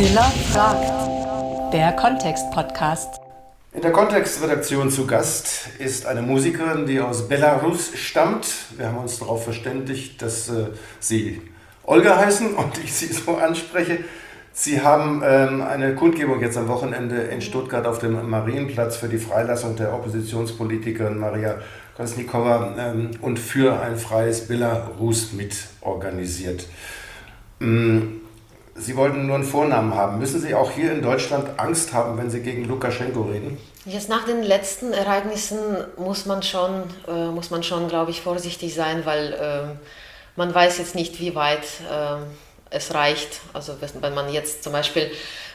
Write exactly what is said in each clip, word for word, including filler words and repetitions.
Mozilla fragt, der Kontext-Podcast. In der Kontext-Redaktion zu Gast ist eine Musikerin, die aus Belarus stammt. Wir haben uns darauf verständigt, dass äh, sie Olga heißen und ich sie so anspreche. Sie haben ähm, eine Kundgebung jetzt am Wochenende in Stuttgart auf dem Marienplatz für die Freilassung der Oppositionspolitikerin Maria Kolesnikova ähm, und für ein freies Belarus mitorganisiert. Ähm, Sie wollten nur einen Vornamen haben. Müssen Sie auch hier in Deutschland Angst haben, wenn Sie gegen Lukaschenko reden? Jetzt nach den letzten Ereignissen muss man schon, äh, muss man schon, glaube ich, vorsichtig sein, weil äh, man weiß jetzt nicht, wie weit äh, es reicht. Also wenn man jetzt zum Beispiel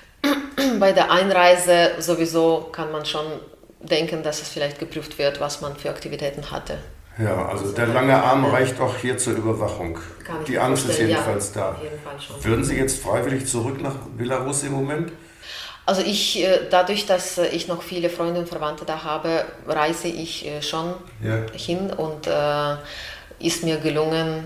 bei der Einreise sowieso kann man schon denken, dass es vielleicht geprüft wird, was man für Aktivitäten hatte. Ja, also der lange Arm reicht auch hier zur Überwachung. Die Angst ist jedenfalls ja, da. Auf jeden Fall schon. Würden Sie jetzt freiwillig zurück nach Belarus im Moment? Also ich, dadurch, dass ich noch viele Freunde und Verwandte da habe, reise ich schon ja. hin und äh, ist mir gelungen,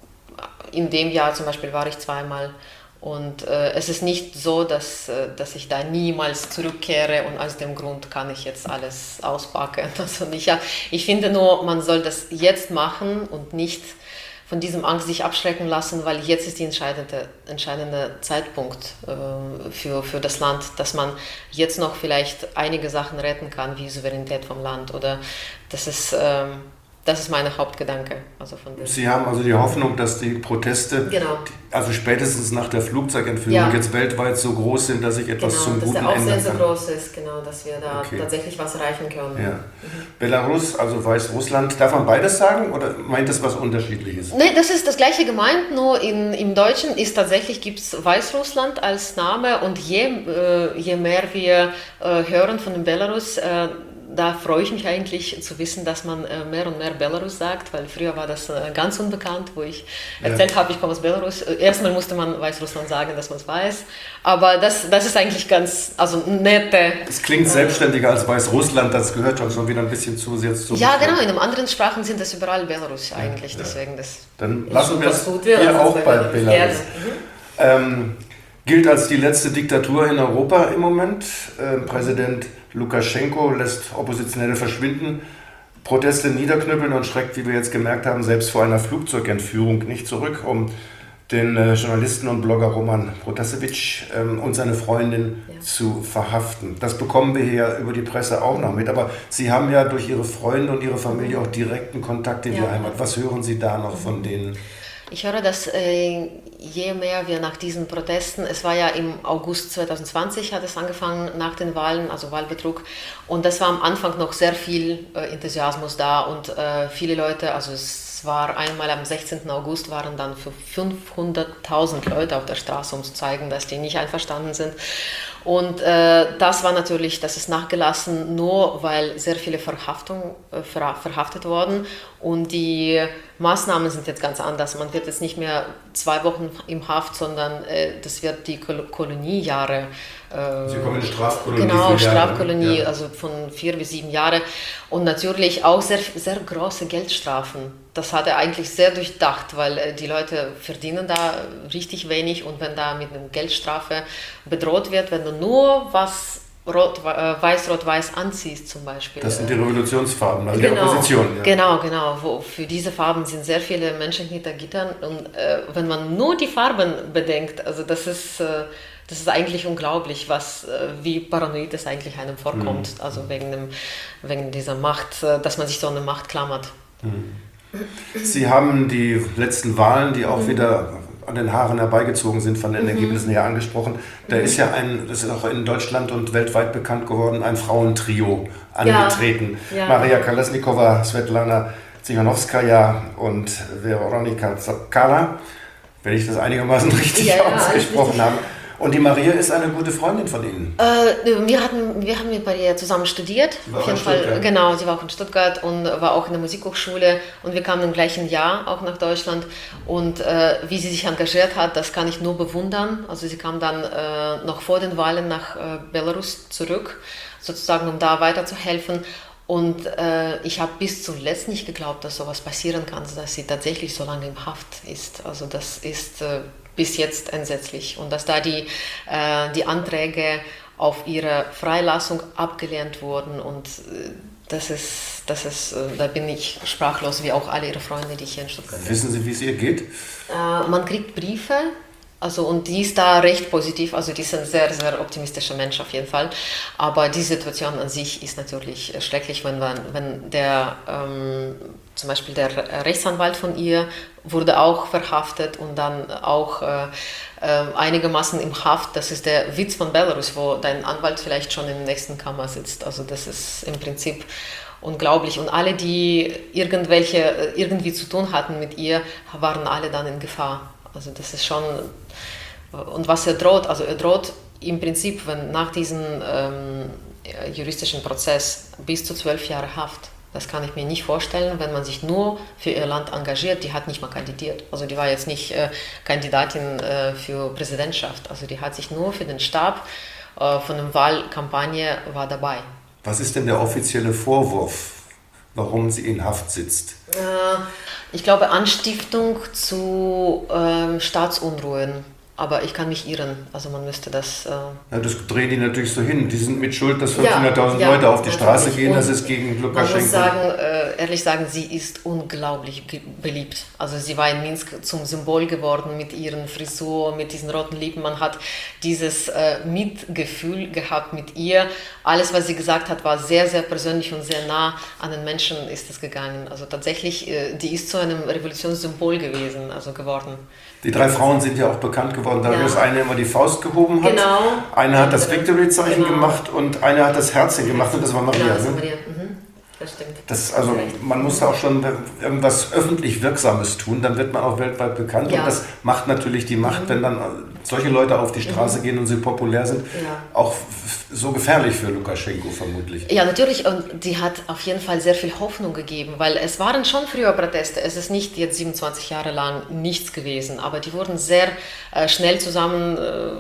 in dem Jahr zum Beispiel war ich zweimal. Und äh, es ist nicht so, dass, äh, dass ich da niemals zurückkehre und aus dem Grund kann ich jetzt alles auspacken. Also ich, ja, ich finde nur, man soll das jetzt machen und nicht von diesem Angst sich abschrecken lassen, weil jetzt ist der entscheidende, entscheidende Zeitpunkt äh, für, für das Land, dass man jetzt noch vielleicht einige Sachen retten kann, wie Souveränität vom Land. Oder das ist... Äh, Das ist mein Hauptgedanke. Also von Sie haben also die Hoffnung, dass die Proteste, genau. also spätestens nach der Flugzeugentführung, ja. jetzt weltweit so groß sind, dass sich etwas genau, zum Guten ändern kann. Genau, dass der Aufsehen so groß ist, genau, dass wir da okay. tatsächlich was erreichen können. Ja. Mhm. Belarus, also Weißrussland, darf man beides sagen oder meint das was Unterschiedliches? Nein, das ist das gleiche gemeint, nur in, im Deutschen ist tatsächlich, gibt es Weißrussland als Name und je, äh, je mehr wir äh, hören von dem Belarus, äh, da freue ich mich eigentlich zu wissen, dass man mehr und mehr Belarus sagt, weil früher war das ganz unbekannt, wo ich erzählt ja. habe, ich komme aus Belarus. Erstmal musste man Weißrussland sagen, dass man es weiß, aber das, das ist eigentlich ganz, also nette... Es klingt selbstständiger als Weißrussland, das gehört schon wieder ein bisschen zu sehr zu... Ja, genau, in den anderen Sprachen sind das überall Belarus eigentlich, ja. deswegen das... Dann lassen wir es hier auch bei Belarus. Mhm. Ähm, gilt als die letzte Diktatur in Europa im Moment. Äh, Präsident Lukaschenko lässt Oppositionelle verschwinden, Proteste niederknüppeln und schreckt, wie wir jetzt gemerkt haben, selbst vor einer Flugzeugentführung nicht zurück, um den äh, Journalisten und Blogger Roman Protasevich ähm, und seine Freundin ja. zu verhaften. Das bekommen wir hier über die Presse auch noch mit. Aber Sie haben ja durch Ihre Freunde und Ihre Familie auch direkten Kontakt in ja. die Heimat. Was hören Sie da noch von denen? Ich höre, dass äh, je mehr wir nach diesen Protesten, es war ja im August zwanzig zwanzig hat es angefangen nach den Wahlen, also Wahlbetrug, und das war am Anfang noch sehr viel äh, Enthusiasmus da und äh, viele Leute, also es war einmal am sechzehnten August waren dann für fünfhunderttausend Leute auf der Straße, um zu zeigen, dass die nicht einverstanden sind. Und äh, das war natürlich, das ist nachgelassen, nur weil sehr viele Verhaftungen äh, ver, verhaftet wurden und die Maßnahmen sind jetzt ganz anders. Man wird jetzt nicht mehr zwei Wochen im Haft, sondern äh, das wird die Kol- Koloniejahre. Äh, Sie kommen in Strafkolonie. Genau, Strafkolonie, ja. also von vier bis sieben Jahre und natürlich auch sehr, sehr große Geldstrafen. Das hat er eigentlich sehr durchdacht, weil äh, die Leute verdienen da richtig wenig und wenn da mit einer Geldstrafe bedroht wird, wenn du nur was Rot, äh, weiß-rot-weiß anziehst zum Beispiel. Das sind die Revolutionsfarben, also genau, die Opposition. Ja. Genau, genau. Wo, für diese Farben sind sehr viele Menschen hinter Gittern und äh, wenn man nur die Farben bedenkt, also das ist, äh, das ist eigentlich unglaublich, was, äh, wie paranoid es eigentlich einem vorkommt, mhm. also wegen, dem, wegen dieser Macht, äh, dass man sich so an eine Macht klammert. Mhm. Sie haben die letzten Wahlen, die auch mhm. wieder an den Haaren herbeigezogen sind, von den mhm. Ergebnissen her angesprochen. Da mhm. ist ja ein, das ist auch in Deutschland und weltweit bekannt geworden, ein Frauentrio angetreten. Ja. Ja. Maria Kolesnikova, Svetlana Tsikhanouskaya und Veronika Zakala, wenn ich das einigermaßen richtig ja, ausgesprochen ja, habe. Und die Maria ist eine gute Freundin von Ihnen? Äh, wir, hatten, wir haben mit Maria zusammen studiert. Sie war auf jeden in Fall, Stuttgart. genau, sie war auch in Stuttgart und war auch in der Musikhochschule. Und wir kamen im gleichen Jahr auch nach Deutschland. Und äh, wie sie sich engagiert hat, das kann ich nur bewundern. Also sie kam dann äh, noch vor den Wahlen nach äh, Belarus zurück, sozusagen, um da weiterzuhelfen. Und äh, ich habe bis zuletzt nicht geglaubt, dass sowas passieren kann, dass sie tatsächlich so lange in Haft ist. Also das ist... Äh, bis jetzt entsetzlich. Und dass da die, äh, die Anträge auf ihre Freilassung abgelehnt wurden und äh, das ist, das ist, äh, da bin ich sprachlos, wie auch alle ihre Freunde, die hier in Stuttgart sind. Wissen Sie, wie es ihr geht? Äh, man kriegt Briefe. Also, und die ist da recht positiv, also die ist ein sehr, sehr optimistischer Mensch auf jeden Fall. Aber die Situation an sich ist natürlich schrecklich, wenn, man, wenn der, ähm, zum Beispiel der Rechtsanwalt von ihr wurde auch verhaftet und dann auch äh, äh, einigermaßen im Haft. Das ist der Witz von Belarus, wo dein Anwalt vielleicht schon in der nächsten Kammer sitzt. Also das ist im Prinzip unglaublich. Und alle, die irgendwelche, irgendwie zu tun hatten mit ihr, waren alle dann in Gefahr. Also das ist schon, und was er droht, also er droht im Prinzip, wenn nach diesem ähm, juristischen Prozess bis zu zwölf Jahre Haft. Das kann ich mir nicht vorstellen, wenn man sich nur für ihr Land engagiert. Die hat nicht mal kandidiert. Also die war jetzt nicht äh, Kandidatin äh, für Präsidentschaft. Also die hat sich nur für den Stab äh, von der Wahlkampagne war dabei. Was ist denn der offizielle Vorwurf, warum sie in Haft sitzt? Äh, ich glaube Anstiftung zu äh, Staatsunruhen. Aber ich kann mich irren, also man müsste das... Äh ja, das drehen die natürlich so hin. Die sind mit Schuld, dass fünfhunderttausend ja, ja, Leute auf die Straße gehen, und das ist gegen Lukaschenko. Man muss sagen, äh, ehrlich sagen, sie ist unglaublich beliebt. Also sie war in Minsk zum Symbol geworden mit ihren Frisur, mit diesen roten Lippen. Man hat dieses äh, Mitgefühl gehabt mit ihr. Alles, was sie gesagt hat, war sehr, sehr persönlich und sehr nah an den Menschen ist es gegangen. Also tatsächlich, äh, die ist zu einem Revolutionssymbol gewesen, also geworden. Die drei Frauen sind ja auch bekannt geworden, dadurch, ja. dass eine immer die Faust gehoben hat, genau. eine hat das Victory-Zeichen genau. gemacht und eine hat das Herzchen gemacht und das war Maria. Genau, das ne? Maria. Mhm. Das stimmt. Das, also man muss da auch schon irgendwas öffentlich Wirksames tun, dann wird man auch weltweit bekannt ja. und das macht natürlich die Macht, mhm. wenn dann solche Leute auf die Straße mhm. gehen und sie populär sind, ja. auch so gefährlich für Lukaschenko vermutlich. Ja, natürlich, und die hat auf jeden Fall sehr viel Hoffnung gegeben, weil es waren schon früher Proteste, es ist nicht jetzt siebenundzwanzig Jahre lang nichts gewesen, aber die wurden sehr äh, schnell zusammen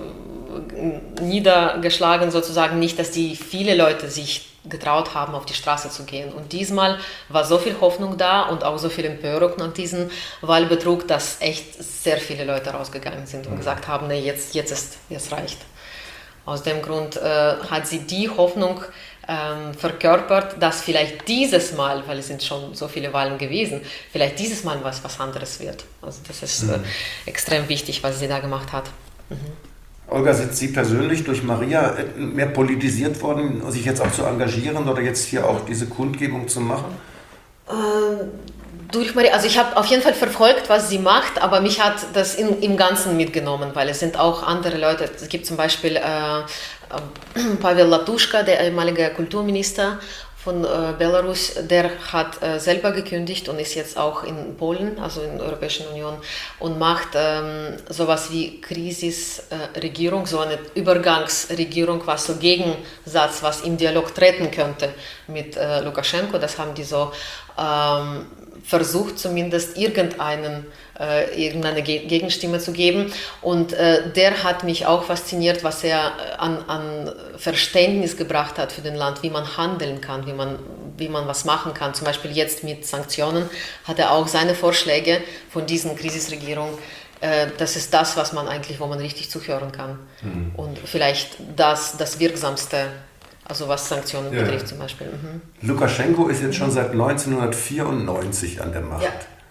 äh, niedergeschlagen sozusagen, nicht, dass die viele Leute sich getraut haben, auf die Straße zu gehen. Und diesmal war so viel Hoffnung da und auch so viel Empörung nach diesem Wahlbetrug, dass echt sehr viele Leute rausgegangen sind und gesagt haben, nee, jetzt, jetzt ist, jetzt reicht. Aus dem Grund äh, hat sie die Hoffnung ähm, verkörpert, dass vielleicht dieses Mal, weil es sind schon so viele Wahlen gewesen, vielleicht dieses Mal was, was anderes wird. Also das ist äh, extrem wichtig, was sie da gemacht hat. Mhm. Olga, sind Sie persönlich durch Maria mehr politisiert worden, sich jetzt auch zu engagieren oder jetzt hier auch diese Kundgebung zu machen? Ähm, durch Maria, also ich habe auf jeden Fall verfolgt, was sie macht, aber mich hat das in, im Ganzen mitgenommen, weil es sind auch andere Leute. Es gibt zum Beispiel äh, Pavel Latuschka, der ehemalige Kulturminister von äh, Belarus, der hat äh, selber gekündigt und ist jetzt auch in Polen, also in der Europäischen Union, und macht ähm, sowas wie Krisisregierung, äh, so eine Übergangsregierung, was so Gegensatz, was im Dialog treten könnte mit äh, Lukaschenko. Das haben die so ähm, versucht, zumindest irgendeinen äh, irgendeine Gegenstimme zu geben. Und äh, der hat mich auch fasziniert, was er an, an Verständnis gebracht hat für den Land, wie man handeln kann, wie man, wie man was machen kann. Zum Beispiel jetzt mit Sanktionen hat er auch seine Vorschläge von diesen Krisisregierung. Äh, das ist das, was man eigentlich, wo man richtig zuhören kann. Mhm. Und vielleicht das, das Wirksamste. Also was Sanktionen ja. betrifft zum Beispiel. Mhm. Lukaschenko ist jetzt schon seit neunzehnhundertvierundneunzig an der Macht. Ja.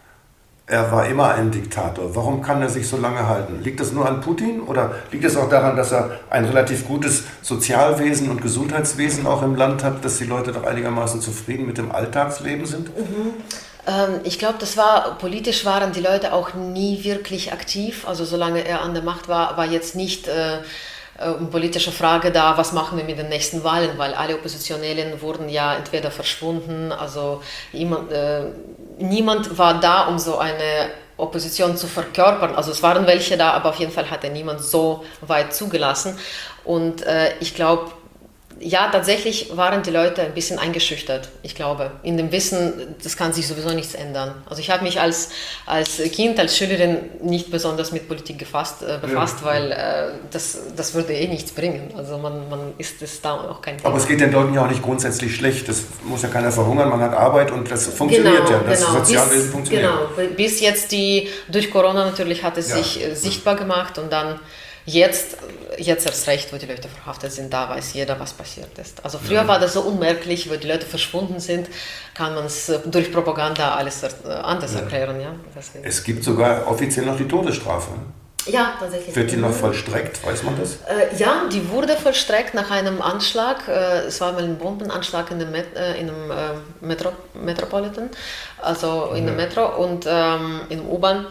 Er war immer ein Diktator. Warum kann er sich so lange halten? Liegt das nur an Putin oder liegt es auch daran, dass er ein relativ gutes Sozialwesen und Gesundheitswesen auch im Land hat, dass die Leute doch einigermaßen zufrieden mit dem Alltagsleben sind? Mhm. Ähm, ich glaube, das war, politisch waren die Leute auch nie wirklich aktiv. Also solange er an der Macht war, war jetzt nicht... Äh, eine politische Frage da, was machen wir mit den nächsten Wahlen, weil alle Oppositionellen wurden ja entweder verschwunden, also jemand, äh, niemand war da, um so eine Opposition zu verkörpern. Also es waren welche da, aber auf jeden Fall hat er niemand so weit zugelassen. Und äh, ich glaube, ja, tatsächlich waren die Leute ein bisschen eingeschüchtert, ich glaube, in dem Wissen, das kann sich sowieso nichts ändern. Also ich habe mich als, als Kind, als Schülerin nicht besonders mit Politik gefasst, äh, befasst, ja. weil äh, das, das würde eh nichts bringen. Also man, man ist es da auch kein Thema. Aber es geht den Leuten ja auch nicht grundsätzlich schlecht. Das muss ja keiner verhungern, man hat Arbeit und das funktioniert genau, ja. Das genau. Sozialwesen funktioniert. Genau, bis jetzt die, durch Corona natürlich hat es ja. sich äh, sichtbar gemacht und dann Jetzt, jetzt erst recht, wo die Leute verhaftet sind, da weiß jeder, was passiert ist. Also früher ja. war das so unmerklich, wo die Leute verschwunden sind, kann man es durch Propaganda alles anders ja. erklären. Ja? Es gibt sogar offiziell noch die Todesstrafe. Ja, tatsächlich. Wird die noch vollstreckt, weiß man das? Äh, ja, die wurde vollstreckt nach einem Anschlag. Äh, es war mal ein Bombenanschlag in dem, Met, äh, in dem äh, Metro, Metropolitan, also in ja. der Metro und ähm, in der U-Bahn.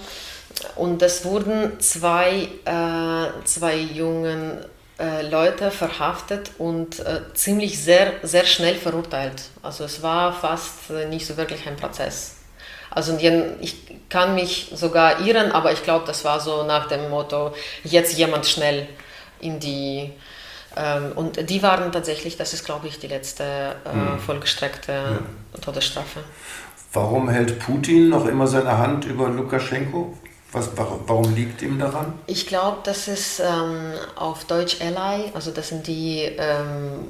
Und es wurden zwei, äh, zwei jungen äh, Leute verhaftet und äh, ziemlich sehr, sehr schnell verurteilt. Also es war fast äh, nicht so wirklich ein Prozess. Also ich kann mich sogar irren, aber ich glaube, das war so nach dem Motto, jetzt jemand schnell in die... Ähm, und die waren tatsächlich, das ist glaube ich die letzte äh, hm. vollgestreckte ja. Todesstrafe. Warum hält Putin noch immer seine Hand über Lukaschenko? Was, warum liegt ihm daran? Ich glaube, das ist ähm, auf Deutsch Ally, also das sind die ähm,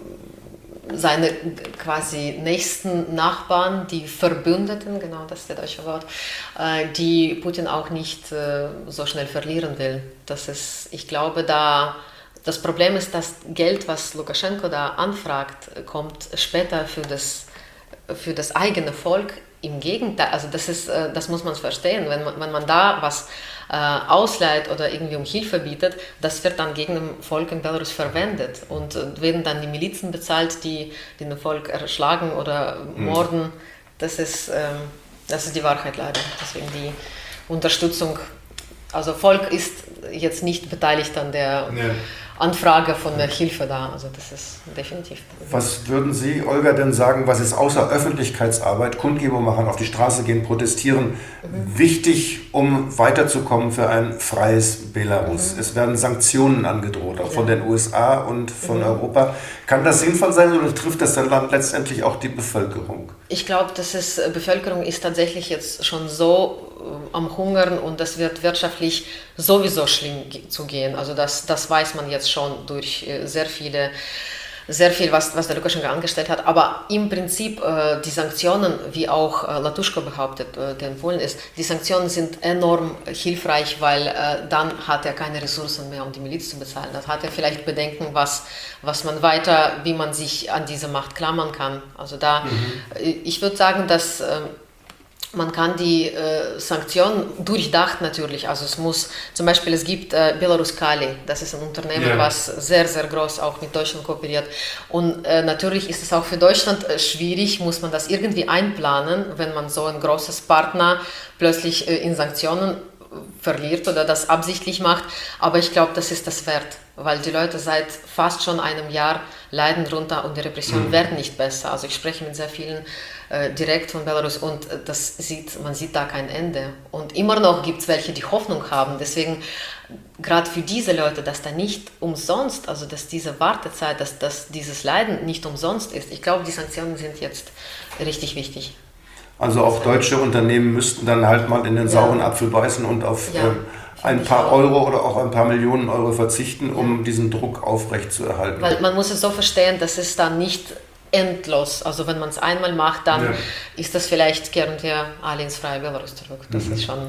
seine quasi nächsten Nachbarn, die Verbündeten, genau das ist das deutsche Wort, äh, die Putin auch nicht äh, so schnell verlieren will. Das ist, ich glaube, da das Problem ist, das Geld, was Lukaschenko da anfragt, kommt später für das, für das eigene Volk. Im Gegenteil, also das ist, das muss man verstehen, wenn man, wenn man da was äh, ausleiht oder irgendwie um Hilfe bietet, das wird dann gegen das Volk in Belarus verwendet und äh, werden dann die Milizen bezahlt, die, die das Volk erschlagen oder morden. Mhm. Das ist, ähm, das ist die Wahrheit leider. Deswegen die Unterstützung, also Volk ist jetzt nicht beteiligt an der nee. Anfrage von der Hilfe da, also das ist definitiv. Was würden Sie, Olga, denn sagen, was ist außer Öffentlichkeitsarbeit, Kundgebung machen, auf die Straße gehen, protestieren, mhm. wichtig, um weiterzukommen für ein freies Belarus? Mhm. Es werden Sanktionen angedroht, auch ja. von den U S A und von mhm. Europa. Kann das sinnvoll sein oder trifft das dann letztendlich auch die Bevölkerung? Ich glaube, dass es, Bevölkerung ist tatsächlich jetzt schon so äh, am Hungern und das wird wirtschaftlich sowieso schlimm zugehen. Also das, das weiß man jetzt schon durch äh, sehr viele, sehr viel, was, was der Lukaschenko angestellt hat. Aber im Prinzip äh, die Sanktionen, wie auch äh, Latuschko behauptet, äh, der empfohlen ist, die Sanktionen sind enorm hilfreich, weil äh, dann hat er keine Ressourcen mehr, um die Miliz zu bezahlen. Das hat er vielleicht Bedenken, was, was man weiter, wie man sich an diese Macht klammern kann. Also da, mhm. ich würde sagen, dass äh, man kann die äh, Sanktionen durchdacht natürlich, also es muss, zum Beispiel es gibt äh, Belaruskali, das ist ein Unternehmen, ja. was sehr, sehr groß auch mit Deutschland kooperiert und äh, natürlich ist es auch für Deutschland äh, schwierig, muss man das irgendwie einplanen, wenn man so ein großes Partner plötzlich äh, in Sanktionen verliert oder das absichtlich macht, aber ich glaube, das ist das wert, weil die Leute seit fast schon einem Jahr leiden drunter und die Repressionen mhm. werden nicht besser. Also ich spreche mit sehr vielen äh, direkt von Belarus und äh, das sieht, man sieht da kein Ende. Und immer noch gibt es welche, die Hoffnung haben. Deswegen gerade für diese Leute, dass da nicht umsonst, also dass diese Wartezeit, dass, dass dieses Leiden nicht umsonst ist. Ich glaube, die Sanktionen sind jetzt richtig wichtig. Also auch deutsche Unternehmen müssten dann halt mal in den sauren ja. Apfel beißen und auf ja, ähm, ein paar Euro oder auch ein paar Millionen Euro verzichten, um ja. diesen Druck aufrechtzuerhalten. Weil man muss es so verstehen, dass es dann nicht endlos, also wenn man es einmal macht, dann ja. ist das vielleicht, kehren wir alle ins freie Belarus zurück. Das mhm. ist schon...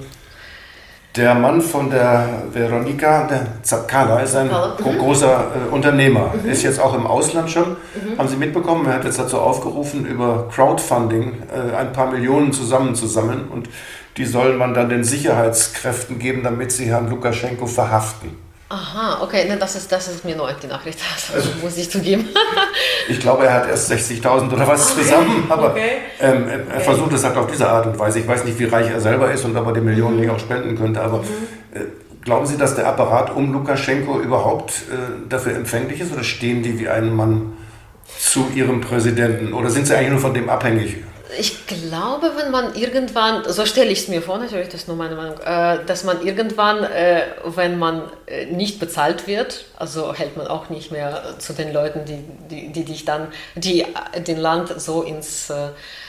Der Mann von der Veronika, der Zakala, ist ein mhm. großer äh, Unternehmer, mhm. ist jetzt auch im Ausland schon. Mhm. Haben Sie mitbekommen, er hat jetzt dazu aufgerufen, über Crowdfunding äh, ein paar Millionen zusammenzusammeln und die soll man dann den Sicherheitskräften geben, damit sie Herrn Lukaschenko verhaften. Aha, okay, ne, das, ist, das ist mir neu, die Nachricht, das also, muss ich zugeben. Ich glaube, er hat erst sechzigtausend oder was okay. zusammen, aber okay. ähm, er okay. versucht es halt auf diese Art und Weise. Ich weiß nicht, wie reich er selber ist und ob er die Millionen mhm. nicht auch spenden könnte, aber mhm. äh, glauben Sie, dass der Apparat um Lukaschenko überhaupt äh, dafür empfänglich ist oder stehen die wie ein Mann zu ihrem Präsidenten oder sind sie eigentlich nur von dem abhängig? Ich glaube, wenn man irgendwann, so stelle ich es mir vor, natürlich, das ist nur meine Meinung, äh, dass man irgendwann, äh, wenn man äh, nicht bezahlt wird, also hält man auch nicht mehr zu den Leuten, die, die, die dich dann, die den Land so ins, äh,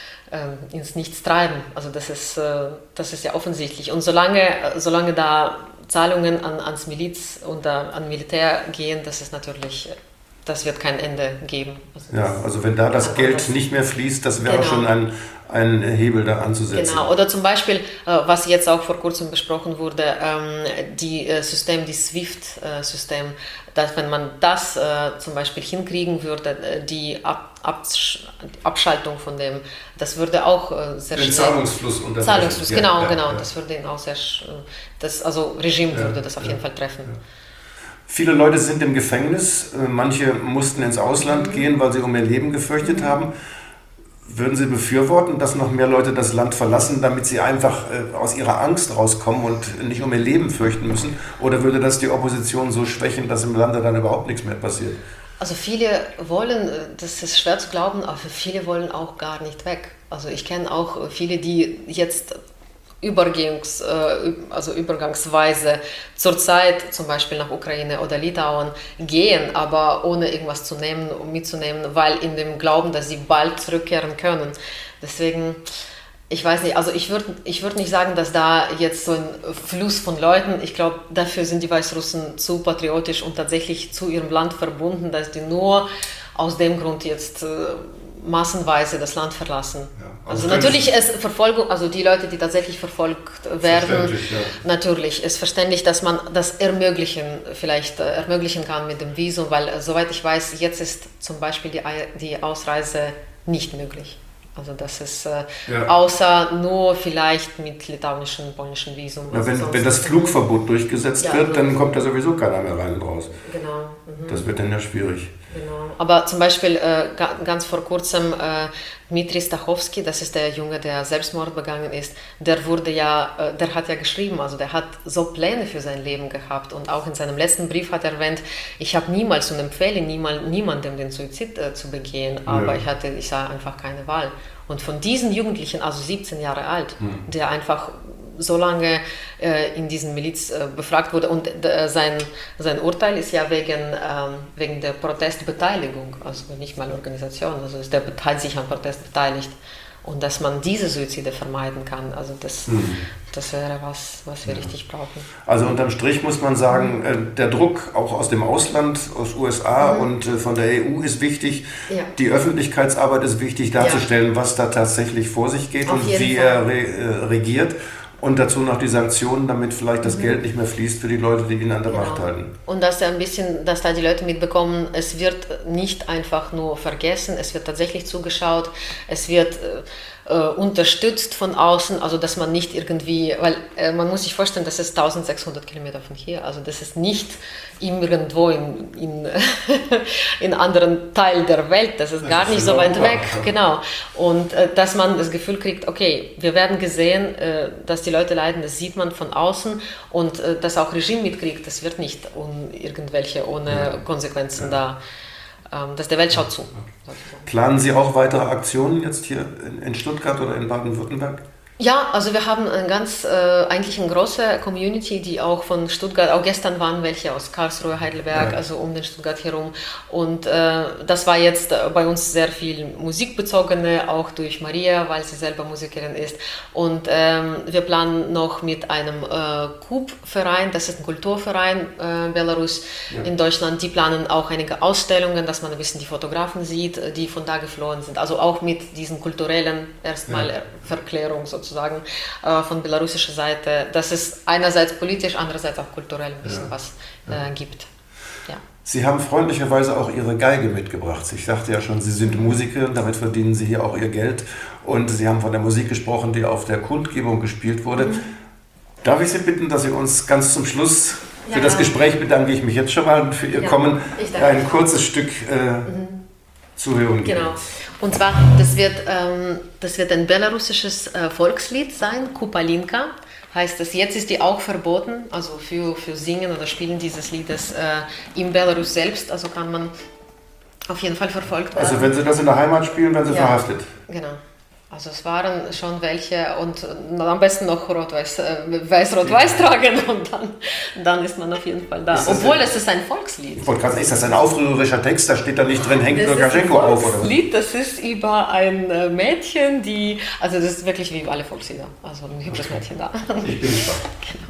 ins Nichts treiben. Also das ist, äh, das ist ja offensichtlich. Und solange, solange da Zahlungen an, ans Miliz und an Militär gehen, das ist natürlich... Das wird kein Ende geben. Also ja, also wenn da das Geld das nicht mehr fließt, das wäre genau. schon ein, ein Hebel da anzusetzen. Genau, oder zum Beispiel, was jetzt auch vor kurzem besprochen wurde, die System, die SWIFT-System, dass wenn man das zum Beispiel hinkriegen würde, die Abschaltung von dem, das würde auch sehr schnell... Den Zahlungsfluss unterbrechen. Zahlungsfluss, genau, ja, genau, ja. Das würde ihn auch sehr... Das, also Regime würde ja, das auf jeden ja, Fall treffen. Ja. Viele Leute sind im Gefängnis, manche mussten ins Ausland mhm. gehen, weil sie um ihr Leben gefürchtet mhm. haben. Würden Sie befürworten, dass noch mehr Leute das Land verlassen, damit sie einfach aus ihrer Angst rauskommen und nicht um ihr Leben fürchten müssen? Oder würde das die Opposition so schwächen, dass im Lande dann überhaupt nichts mehr passiert? Also viele wollen, das ist schwer zu glauben, aber viele wollen auch gar nicht weg. Also ich kenne auch viele, die jetzt... Übergangs, also übergangsweise zurzeit zum Beispiel nach Ukraine oder Litauen gehen, aber ohne irgendwas zu nehmen und mitzunehmen, weil in dem Glauben, dass sie bald zurückkehren können. Deswegen, ich weiß nicht, also ich würde ich würd nicht sagen, dass da jetzt so ein Fluss von Leuten, ich glaube, dafür sind die Weißrussen zu patriotisch und tatsächlich zu ihrem Land verbunden, dass die nur aus dem Grund jetzt massenweise das Land verlassen. Ja, also, also natürlich ist Verfolgung, also die Leute, die tatsächlich verfolgt werden, ja. Natürlich ist verständlich, dass man das ermöglichen, vielleicht äh, ermöglichen kann mit dem Visum, weil äh, soweit ich weiß, jetzt ist zum Beispiel die, die Ausreise nicht möglich. Also das ist äh, ja. außer nur vielleicht mit litauischen, polnischen Visum. Ja, wenn, wenn das Flugverbot durchgesetzt ja, wird, dann kommt da sowieso keiner mehr rein und raus. Genau. Mhm. Das wird dann ja schwierig. Genau. Aber zum Beispiel äh, ganz vor kurzem äh, Dmitri Stachowski, das ist der Junge, der Selbstmord begangen ist, der wurde ja, äh, der hat ja geschrieben, also der hat so Pläne für sein Leben gehabt und auch in seinem letzten Brief hat er erwähnt, ich habe niemals und empfehle niemals, niemandem den Suizid äh, zu begehen, aber ja. ich hatte, ich sah einfach keine Wahl. Und von diesen Jugendlichen, also siebzehn Jahre alt, hm. der einfach so lange äh, in diesen Miliz äh, befragt wurde und äh, sein, sein Urteil ist ja wegen, ähm, wegen der Protestbeteiligung, also nicht mal Organisation, also ist der hat sich am Protest beteiligt. Und dass man diese Suizide vermeiden kann, also das, mhm. das wäre was, was wir ja. richtig brauchen. Also unterm Strich muss man sagen, äh, der Druck auch aus dem Ausland, aus U S A mhm. und äh, von der E U ist wichtig. Ja. Die Öffentlichkeitsarbeit ist wichtig darzustellen, ja. was da tatsächlich vor sich geht Auf und wie Fall. er re, äh, regiert. Und dazu noch die Sanktionen, damit vielleicht das mhm. Geld nicht mehr fließt für die Leute, die ihn an der genau. Macht halten. Und dass er ein bisschen, dass da die Leute mitbekommen, es wird nicht einfach nur vergessen, es wird tatsächlich zugeschaut, es wird äh, unterstützt von außen, also dass man nicht irgendwie, weil äh, man muss sich vorstellen, das ist eintausendsechshundert Kilometer von hier, also das ist nicht irgendwo in, in, in anderen Teil der Welt, das ist das gar ist nicht so weit weg, genau. Und äh, dass man das Gefühl kriegt, okay, wir werden gesehen, äh, dass die Leute leiden, das sieht man von außen und äh, dass auch Regime mitkriegt, das wird nicht un, irgendwelche ohne ja. Konsequenzen ja. da, ähm, dass der Welt schaut zu. Planen Sie auch weitere Aktionen jetzt hier in, in Stuttgart oder in Baden-Württemberg? Ja, also wir haben eine ganz, äh, eigentlich eine große Community, die auch von Stuttgart, auch gestern waren welche aus Karlsruhe, Heidelberg, ja. also um den Stuttgart herum. Und äh, das war jetzt bei uns sehr viel musikbezogene, auch durch Maria, weil sie selber Musikerin ist. Und ähm, wir planen noch mit einem äh, Kub-Verein, das ist ein Kulturverein äh, Belarus ja. in Deutschland, die planen auch einige Ausstellungen, dass man ein bisschen die Fotografen sieht, die von da geflohen sind. Also auch mit diesen kulturellen erstmal ja. Verklärung sozusagen. Sozusagen äh, von belarussischer Seite, dass es einerseits politisch, andererseits auch kulturell ein bisschen ja. was äh, gibt. Ja. Sie haben freundlicherweise auch Ihre Geige mitgebracht. Ich sagte ja schon, Sie sind Musiker, damit verdienen Sie hier auch Ihr Geld. Und Sie haben von der Musik gesprochen, die auf der Kundgebung gespielt wurde. Mhm. Darf ich Sie bitten, dass Sie uns ganz zum Schluss, ja. für das Gespräch bedanke ich mich jetzt schon mal, für Ihr ja. Kommen, ein kurzes Stück äh, mhm. zu hören geben. Genau. Und zwar, das wird, ähm, das wird ein belarussisches äh, Volkslied sein, Kupalinka heißt es. Jetzt ist die auch verboten, also für, für Singen oder Spielen dieses Liedes äh, in Belarus selbst, also kann man auf jeden Fall verfolgt werden. Also wenn Sie das in der Heimat spielen, werden Sie ja. verhaftet? Genau. Also es waren schon welche und am besten noch Rot-Weiß, äh, Weiß-Rot-Weiß tragen und dann, dann ist man auf jeden Fall da. Obwohl ein, es ist ein Volkslied. Ich wollte gerade sagen, ist das ein aufrührerischer Text? Da steht da nicht drin, hängt Lukaschenko auf, oder was? Das Lied, das ist über ein Mädchen, die, also das ist wirklich wie alle Volkslieder, also ein hübsches okay. Mädchen da. Ich bin gespannt. Genau.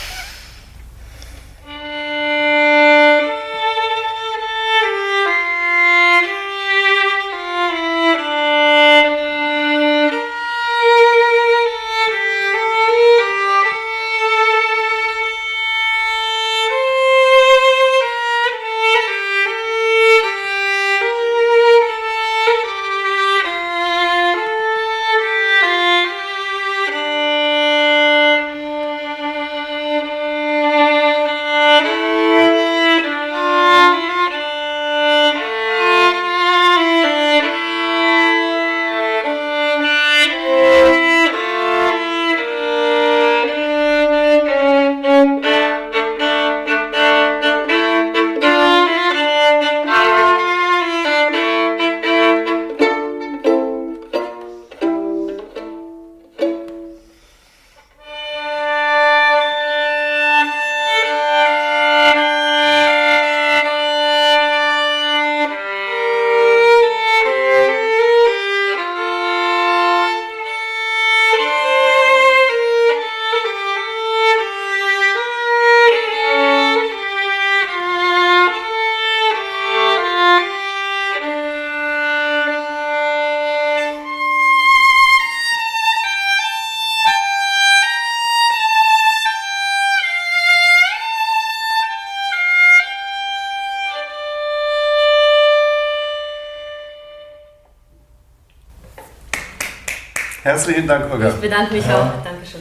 Herzlichen Dank, Olga. Ich bedanke mich ja. auch. Dankeschön.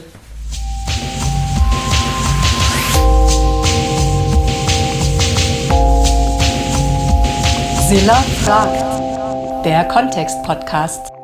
Silla fragt. Der Kontext-Podcast.